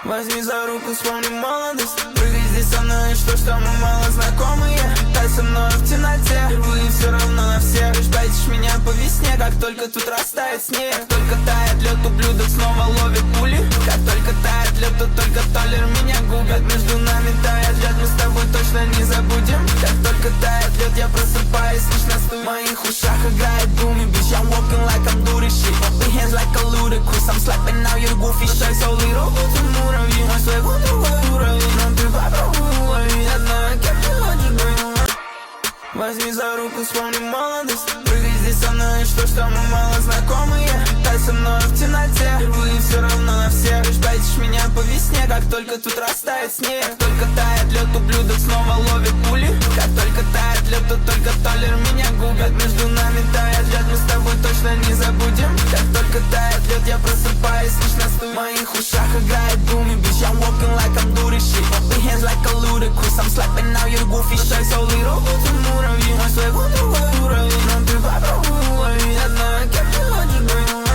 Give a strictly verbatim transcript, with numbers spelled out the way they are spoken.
Возьми за руку, вспомни молодость. Прыгай здесь со мной, что что мы мало знакомые. Тай со мной в темноте, впервые все равно на всех. Ждать меня по весне, как только тут растает снег. Как только тает лед, ублюдок снова ловит пули. Как только тает лед, то только толер меня губит. Между нами тает лед, мы с тобой точно не забудем. Как только тает лед, я просыпаюсь лишь на стуле. В моих ушах играет буми, bitch, I'm walking like I'm doing shit. My big hands like a ludicrous, I'm slapping out your goofy shit. So little, ты муравьи, мой свой другой уровень. Но ты попробуй уловить, я знаю, кем ты хочешь быть. Возьми за руку, вспомни молодость. Прыгай здесь со мной, что что мы мало знакомые. Тай со мной в темноте, впервые все равно на всех. Ждать меня по весне, как только тут растает снег. Как только тает лед, ублюдок снова ловит пули. Как только тает лед, то только толер меня губит. Между нами тает лед, мы с тобой точно не забудем. Как только тает лед, я просыпаюсь лишь на стуле. В моих ушах играет буми, bitch, I'm walking like I'm doing shit. My big hands like a ludicrous, I'm slapping out your goofy shit. So little,